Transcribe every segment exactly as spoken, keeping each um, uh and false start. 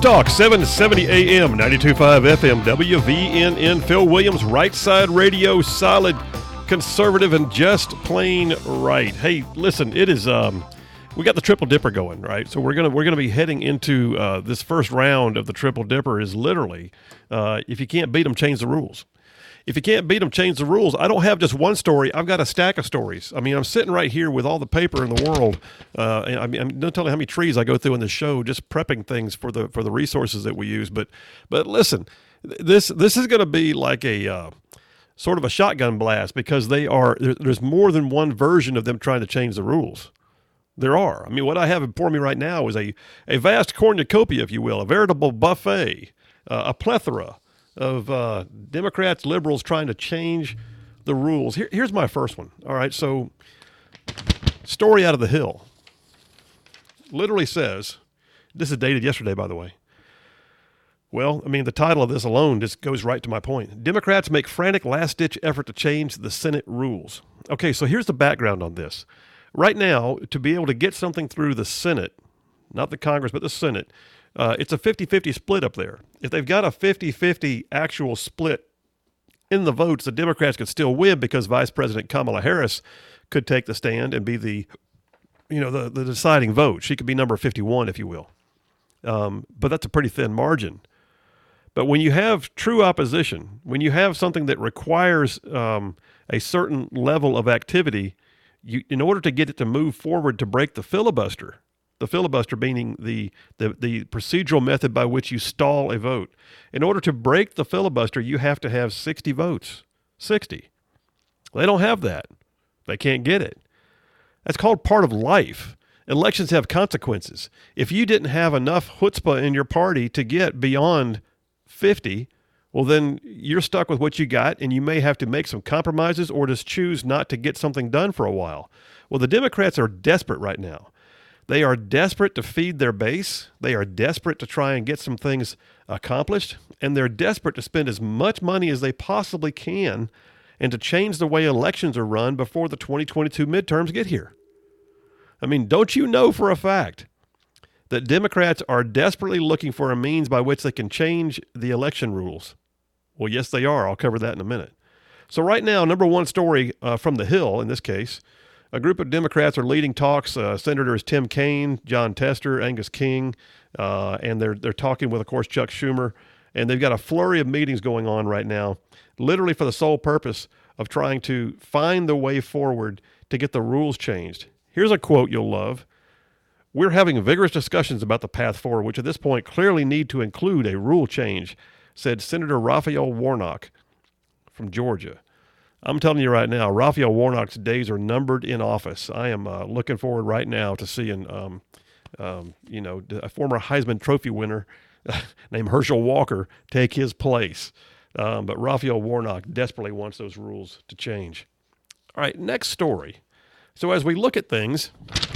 Talk, seven seventy A M, ninety-two point five F M, W V N N. Phil Williams, Right Side Radio, solid, conservative, and just plain right. Hey, listen, it is, um, we got the Triple Dipper going, right? So we're gonna we're gonna be heading into uh, this first round of the Triple Dipper is literally, uh, if you can't beat them, change the rules. If you can't beat them, change the rules. I don't have just one story. I've got a stack of stories. I mean, I'm sitting right here with all the paper in the world. Uh, and I mean, I'm not telling you how many trees I go through in the show, just prepping things for the for the resources that we use. But but listen, this this is going to be like a uh, sort of a shotgun blast because they are there, there's more than one version of them trying to change the rules. There are. I mean, what I have before me right now is a a vast cornucopia, if you will, a veritable buffet, uh, a plethora of uh, Democrats, liberals trying to change the rules. Here, here's my first one. All right, so story out of the Hill. Literally says, this is dated yesterday, by the way. Well, I mean, the title of this alone just goes right to my point. Democrats make frantic last-ditch effort to change the Senate rules. Okay, so here's the background on this. Right now, to be able to get something through the Senate, not the Congress, but the Senate, Uh, it's a fifty-fifty split up there. If they've got a fifty-fifty actual split in the votes, the Democrats could still win because Vice President Kamala Harris could take the stand and be the, you know, the, the deciding vote. She could be number fifty-one, if you will. Um, but that's a pretty thin margin. But when you have true opposition, when you have something that requires um, a certain level of activity, you, in order to get it to move forward to break the filibuster, the filibuster being the, the the procedural method by which you stall a vote. In order to break the filibuster, you have to have sixty votes. sixty. They don't have that. They can't get it. That's called part of life. Elections have consequences. If you didn't have enough chutzpah in your party to get beyond fifty, well, then you're stuck with what you got, and you may have to make some compromises or just choose not to get something done for a while. Well, the Democrats are desperate right now. They are desperate to feed their base. They are desperate to try and get some things accomplished. And they're desperate to spend as much money as they possibly can and to change the way elections are run before the twenty twenty-two midterms get here. I mean, don't you know for a fact that Democrats are desperately looking for a means by which they can change the election rules? Well, yes, they are. I'll cover that in a minute. So right now, number one story uh, from the Hill, in this case, a group of Democrats are leading talks. Uh, Senators Tim Kaine, John Tester, Angus King, uh, and they're they're talking with, of course, Chuck Schumer. And they've got a flurry of meetings going on right now, literally for the sole purpose of trying to find the way forward to get the rules changed. Here's a quote you'll love. We're having vigorous discussions about the path forward, which at this point clearly need to include a rule change, said Senator Raphael Warnock from Georgia. I'm telling you right now, Raphael Warnock's days are numbered in office. I am uh, looking forward right now to seeing, um, um, you know, a former Heisman Trophy winner named Herschel Walker take his place. Um, but Raphael Warnock desperately wants those rules to change. All right, next story. So as we look at things,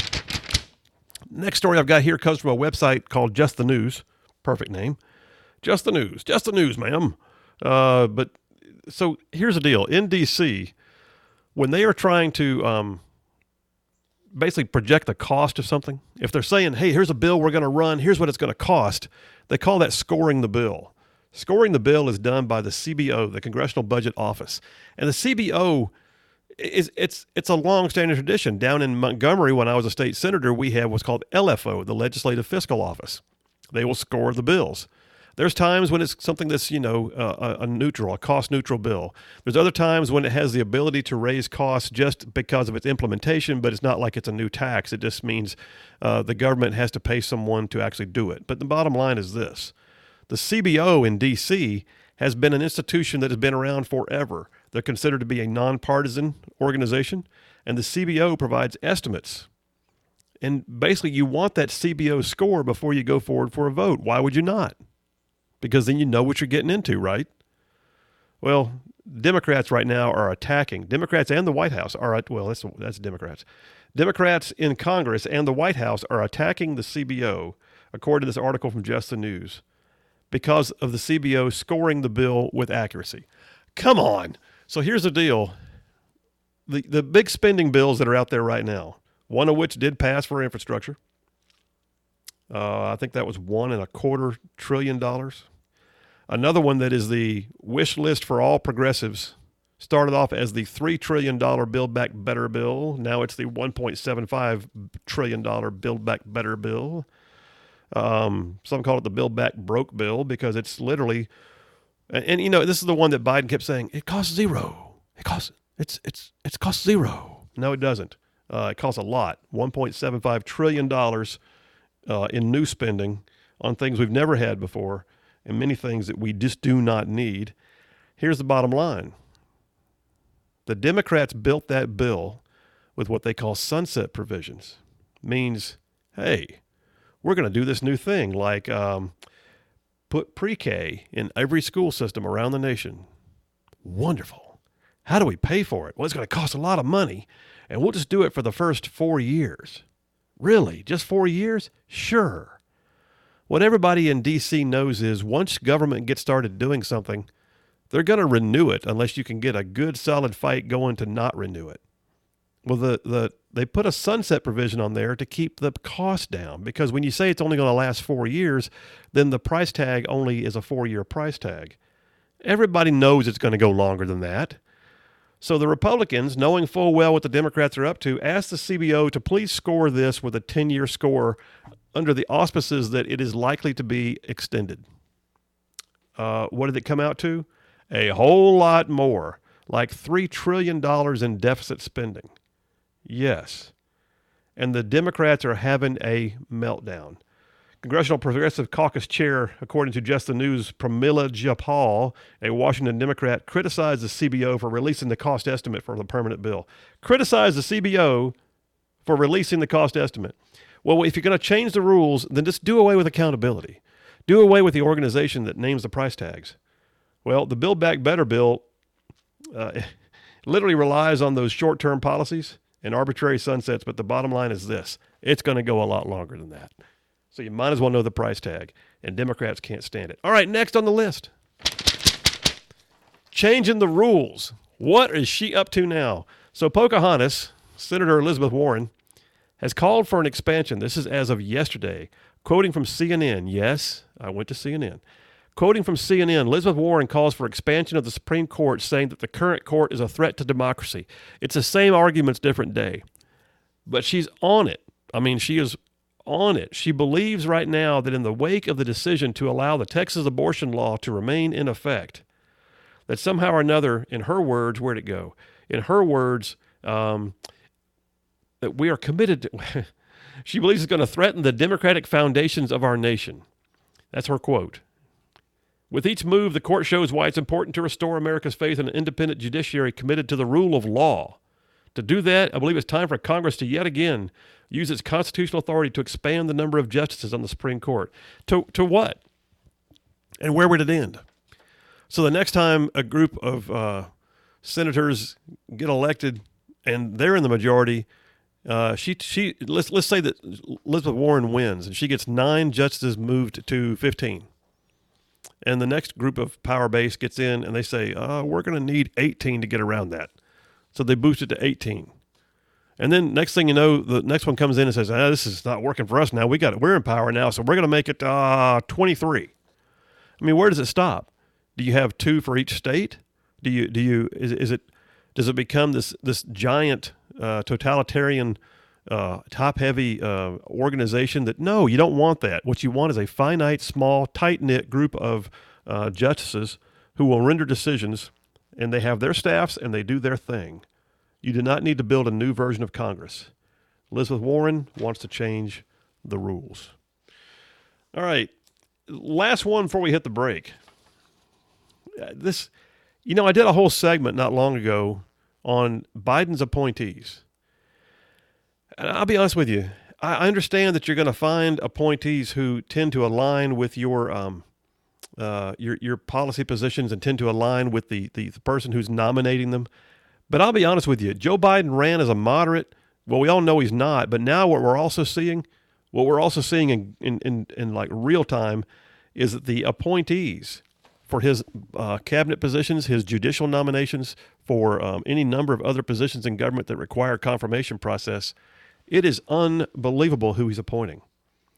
next story I've got here comes from a website called Just the News. Perfect name. Just the News. Just the News, ma'am. Uh, but So here's the deal. In D C, when they are trying to um, basically project the cost of something, if they're saying, hey, here's a bill we're going to run, here's what it's going to cost, they call that scoring the bill. Scoring the bill is done by the C B O, the Congressional Budget Office. And the C B O, is it's it's a long-standing tradition. Down in Montgomery, when I was a state senator, we have what's called L F O, the Legislative Fiscal Office. They will score the bills. There's times when it's something that's, you know, uh, a neutral, a cost-neutral bill. There's other times when it has the ability to raise costs just because of its implementation, but it's not like it's a new tax. It just means uh, the government has to pay someone to actually do it. But the bottom line is this. The C B O in D C has been an institution that has been around forever. They're considered to be a nonpartisan organization, and the C B O provides estimates. And basically, you want that C B O score before you go forward for a vote. Why would you not? Because then you know what you're getting into, right? Well, Democrats right now are attacking. Democrats and the White House are, well, that's, that's Democrats. Democrats in Congress and the White House are attacking the C B O, according to this article from Just the News, because of the C B O scoring the bill with accuracy. Come on. So here's the deal. The, the big spending bills that are out there right now, one of which did pass for infrastructure, Uh, I think that was one and a quarter trillion dollars. Another one that is the wish list for all progressives started off as the three trillion dollars Build Back Better bill. Now it's the one point seven five trillion dollars Build Back Better bill. Um, some call it the Build Back Broke bill because it's literally, and, and you know, this is the one that Biden kept saying, it costs zero. It costs, it's, it's, it's cost zero. No, it doesn't. Uh, it costs a lot, one point seven five trillion dollars uh, in new spending on things we've never had before and many things that we just do not need. Here's the bottom line. The Democrats built that bill with what they call sunset provisions. Means, hey, we're going to do this new thing like um, put pre-K in every school system around the nation. Wonderful. How do we pay for it? Well, it's going to cost a lot of money, and we'll just do it for the first four years. Really? Just four years? Sure. What everybody in D C knows is once government gets started doing something, they're going to renew it unless you can get a good solid fight going to not renew it. Well, the, the they put a sunset provision on there to keep the cost down because when you say it's only going to last four years, then the price tag only is a four-year price tag. Everybody knows it's going to go longer than that. So the Republicans, knowing full well what the Democrats are up to, asked the C B O to please score this with a ten-year score under the auspices that it is likely to be extended. Uh, what did it come out to? A whole lot more, like three trillion dollars in deficit spending. Yes. And the Democrats are having a meltdown. Congressional Progressive Caucus Chair, according to Just the News, Pramila Jayapal, a Washington Democrat, criticized the C B O for releasing the cost estimate for the permanent bill. Criticized the C B O for releasing the cost estimate. Well, if you're going to change the rules, then just do away with accountability. Do away with the organization that names the price tags. Well, the Build Back Better bill uh, literally relies on those short-term policies and arbitrary sunsets, but the bottom line is this. It's going to go a lot longer than that. So you might as well know the price tag, and Democrats can't stand it. All right, next on the list. Changing the rules. What is she up to now? So Pocahontas, Senator Elizabeth Warren, has called for an expansion. This is as of yesterday. Quoting from C N N. Yes, I went to C N N. Quoting from C N N, Elizabeth Warren calls for expansion of the Supreme Court, saying that the current court is a threat to democracy. It's the same arguments, different day. But she's on it. I mean, she is on it. She believes right now that in the wake of the decision to allow the Texas abortion law to remain in effect, that somehow or another, in her words, where'd it go? In her words, um, that we are committed to, she believes it's going to threaten the democratic foundations of our nation. That's her quote. With each move, the court shows why it's important to restore America's faith in an independent judiciary committed to the rule of law. To do that, I believe it's time for Congress to yet again use its constitutional authority to expand the number of justices on the Supreme Court. To to what? And where would it end? So the next time a group of uh, senators get elected and they're in the majority, uh, she she let's let's say that Elizabeth Warren wins and she gets nine justices moved to fifteen. And the next group of power base gets in and they say, uh, we're going to need eighteen to get around that. So they boost it to eighteen. And then next thing you know, the next one comes in and says, ah, this is not working for us now. We got it. We're in power now, so we're going to make it uh, twenty-three. I mean, where does it stop? Do you have two for each state? Do you do you is is it does it become this this giant uh, totalitarian uh, top-heavy uh, organization that no, you don't want that. What you want is a finite, small, tight-knit group of uh, justices who will render decisions, and they have their staffs and they do their thing. You do not need to build a new version of Congress. Elizabeth Warren wants to change the rules. All right, last one before we hit the break. This, you know, I did a whole segment not long ago on Biden's appointees. And I'll be honest with you, I understand that you're going to find appointees who tend to align with your um, uh, your your policy positions and tend to align with the, the, the person who's nominating them. But I'll be honest with you, Joe Biden ran as a moderate. Well, we all know he's not. But now what we're also seeing, what we're also seeing in in, in, in like real time, is that the appointees for his uh, cabinet positions, his judicial nominations, for um, any number of other positions in government that require confirmation process, it is unbelievable who he's appointing.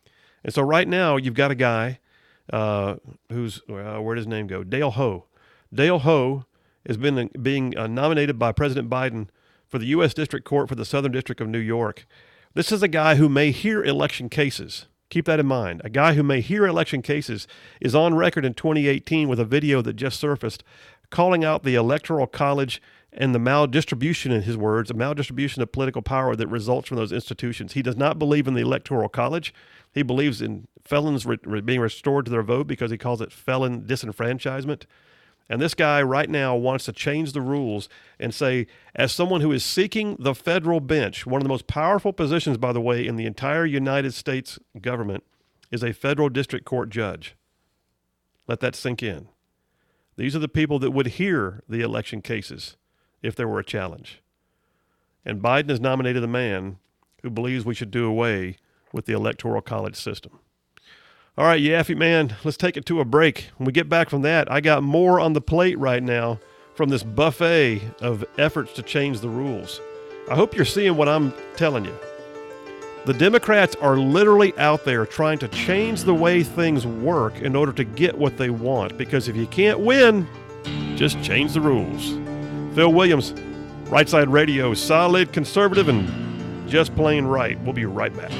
And so right now you've got a guy uh, who's, uh, where does his name go? Dale Ho. Dale Ho has been being uh, nominated by President Biden for the U S District Court for the Southern District of New York. This is a guy who may hear election cases. Keep that in mind. A guy who may hear election cases is on record in twenty eighteen with a video that just surfaced calling out the Electoral College and the maldistribution, in his words, a maldistribution of political power that results from those institutions. He does not believe in the Electoral College. He believes in felons re- re- being restored to their vote because he calls it felon disenfranchisement. And this guy right now wants to change the rules and say, as someone who is seeking the federal bench, one of the most powerful positions, by the way, in the entire United States government is a federal district court judge. Let that sink in. These are the people that would hear the election cases if there were a challenge. And Biden has nominated a man who believes we should do away with the Electoral College system. All right, Yaffee man, let's take it to a break. When we get back from that, I got more on the plate right now from this buffet of efforts to change the rules. I hope you're seeing what I'm telling you. The Democrats are literally out there trying to change the way things work in order to get what they want, because if you can't win, just change the rules. Phil Williams, Right Side Radio, solid, conservative, and just plain right. We'll be right back.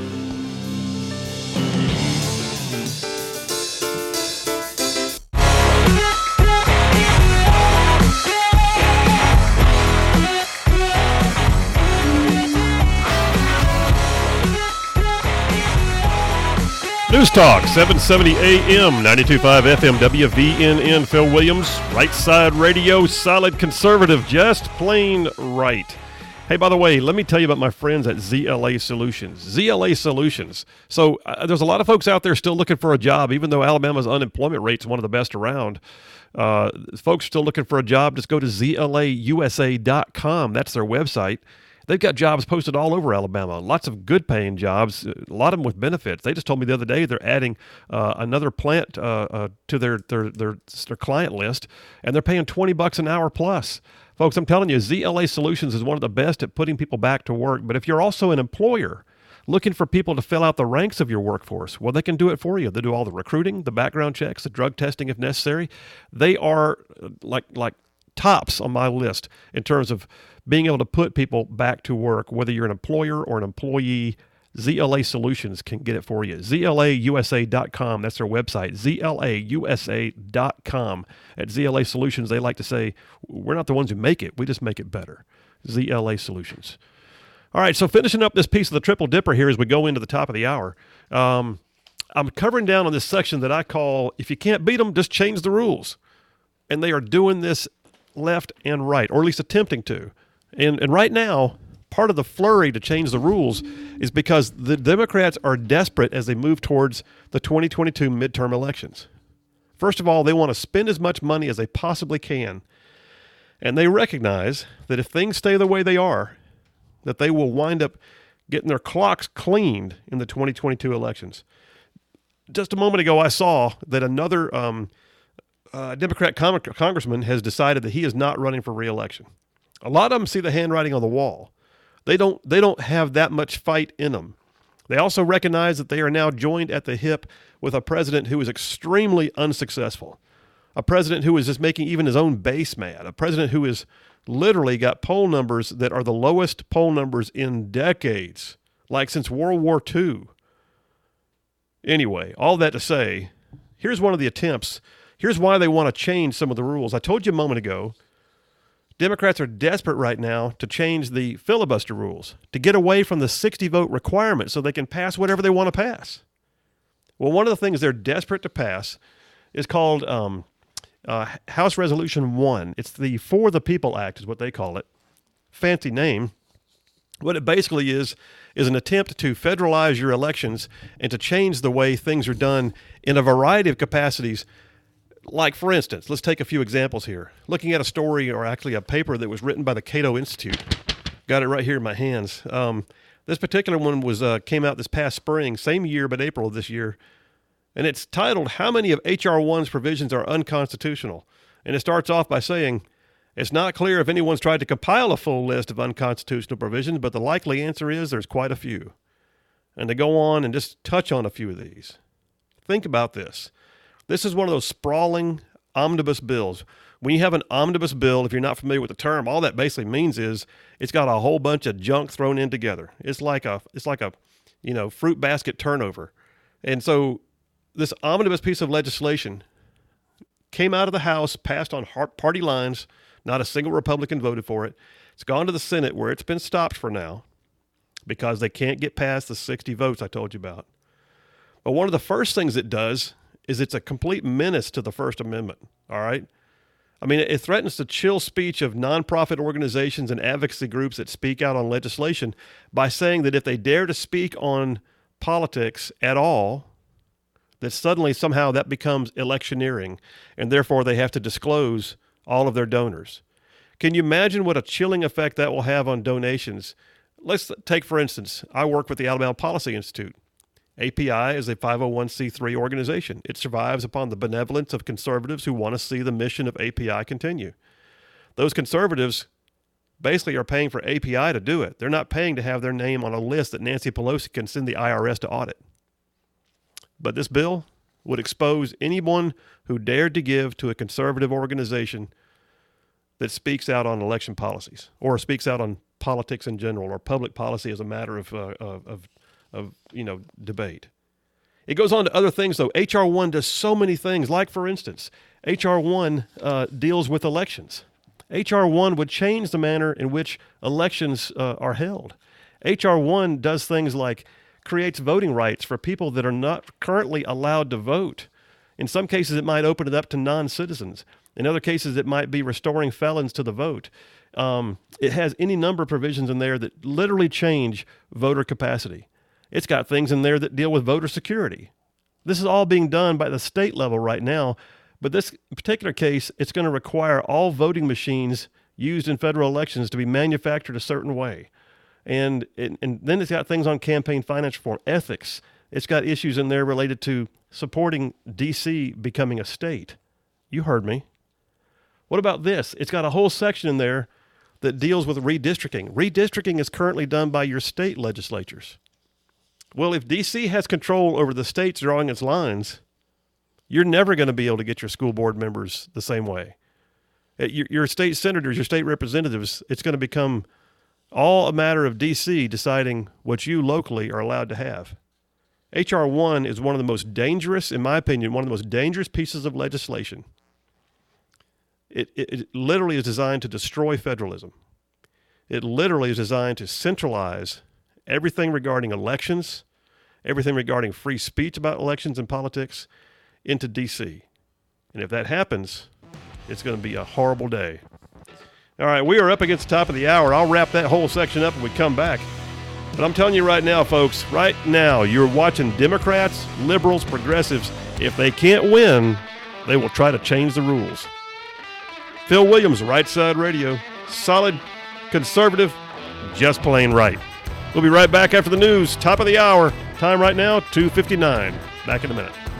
News Talk, seven seventy A M, ninety-two point five F M, W V N N. Phil Williams, Right Side Radio, solid conservative, just plain right. Hey, by the way, let me tell you about my friends at Z L A Solutions. Z L A Solutions. So uh, there's a lot of folks out there still looking for a job, even though Alabama's unemployment rate is one of the best around. Uh, folks still looking for a job, just go to Z L A U S A dot com. That's their website. They've got jobs posted all over Alabama, lots of good-paying jobs, a lot of them with benefits. They just told me the other day they're adding uh, another plant uh, uh, to their, their their their client list, and they're paying twenty bucks an hour plus. Folks, I'm telling you, Z L A Solutions is one of the best at putting people back to work. But if you're also an employer looking for people to fill out the ranks of your workforce, well, they can do it for you. They do all the recruiting, the background checks, the drug testing if necessary. They are like like tops on my list in terms of being able to put people back to work, whether you're an employer or an employee. Z L A Solutions can get it for you. Z L A U S A dot com, that's their website, Z L A U S A dot com. At Z L A Solutions, they like to say, we're not the ones who make it, we just make it better. Z L A Solutions. All right, so finishing up this piece of the Triple Dipper here as we go into the top of the hour, um, I'm covering down on this section that I call, if you can't beat them, just change the rules. And they are doing this left and right, or at least attempting to. And and right now, part of the flurry to change the rules is because the Democrats are desperate as they move towards the twenty twenty-two midterm elections. First of all, they want to spend as much money as they possibly can. And they recognize that if things stay the way they are, that they will wind up getting their clocks cleaned in the twenty twenty-two elections. Just a moment ago, I saw that another um, uh, Democrat con- congressman has decided that he is not running for re-election. A lot of them see the handwriting on the wall. They don't they don't have that much fight in them. They also recognize that they are now joined at the hip with a president who is extremely unsuccessful, a president who is just making even his own base mad, a president who has literally got poll numbers that are the lowest poll numbers in decades, like since World War Two. Anyway, all that to say, here's one of the attempts. Here's why they want to change some of the rules. I told you a moment ago, Democrats are desperate right now to change the filibuster rules, to get away from the sixty-vote requirement so they can pass whatever they want to pass. Well, one of the things they're desperate to pass is called um, uh, House Resolution one. It's the For the People Act is what they call it. Fancy name. What it basically is is an attempt to federalize your elections and to change the way things are done in a variety of capacities. Like, for instance, let's take a few examples here. Looking at a story, or actually a paper that was written by the Cato Institute. Got it right here in my hands. Um, this particular one was uh, came out this past spring, same year, but April of this year. And it's titled, How Many of H R one's Provisions Are Unconstitutional? And it starts off by saying, it's not clear if anyone's tried to compile a full list of unconstitutional provisions, but the likely answer is there's quite a few. and to go on and just touch on a few of these. Think about this. This is one of those sprawling omnibus bills. When you have an omnibus bill, if you're not familiar with the term, all that basically means is it's got a whole bunch of junk thrown in together. It's like a, it's like a, you know, fruit basket turnover. And so this omnibus piece of legislation came out of the House, passed on party lines. Not a single Republican voted for it. It's gone to the Senate where it's been stopped for now because they can't get past the sixty votes I told you about. But one of the first things it does is it's a complete menace to the First Amendment, all right? I mean, it threatens to chill speech of nonprofit organizations and advocacy groups that speak out on legislation by saying that if they dare to speak on politics at all, that suddenly somehow that becomes electioneering, and therefore they have to disclose all of their donors. Can you imagine what a chilling effect that will have on donations? Let's take, for instance, I work with the Alabama Policy Institute. A P I is a five oh one c three organization. It survives upon the benevolence of conservatives who want to see the mission of A P I continue. Those conservatives basically are paying for A P I to do it. They're not paying to have their name on a list that Nancy Pelosi can send the I R S to audit. But this bill would expose anyone who dared to give to a conservative organization that speaks out on election policies or speaks out on politics in general or public policy as a matter of, uh, of, of of, you know, debate. It goes on to other things, though. H R one does so many things. Like, for instance, H R one uh, deals with elections. H R one would change the manner in which elections uh, are held. H R one does things like creates voting rights for people that are not currently allowed to vote. In some cases, it might open it up to non-citizens. In other cases, it might be restoring felons to the vote. Um, it has any number of provisions in there that literally change voter capacity. It's got things in there that deal with voter security. This is all being done by the state level right now, but this particular case, it's going to require all voting machines used in federal elections to be manufactured a certain way. And, it, and then it's got things on campaign finance reform, ethics. It's got issues in there related to supporting D C becoming a state. You heard me. What about this? It's got a whole section in there that deals with redistricting. Redistricting is currently done by your state legislatures. Well, if D C has control over the states drawing its lines, you're never going to be able to get your school board members the same way. Your, your state senators, your state representatives, it's going to become all a matter of D C deciding what you locally are allowed to have. H R one is one of the most dangerous, in my opinion, one of the most dangerous pieces of legislation. It, it, it literally is designed to destroy federalism. It literally is designed to centralize everything regarding elections, everything regarding free speech about elections and politics into D C. And if that happens, it's going to be a horrible day. All right, we are up against the top of the hour. I'll wrap that whole section up when we come back. But I'm telling you right now, folks, right now, you're watching Democrats, liberals, progressives. If they can't win, they will try to change the rules. Phil Williams, Right Side Radio. Solid, conservative, just plain right. We'll be right back after the news. Top of the hour. Time right now, two fifty-nine. Back in a minute.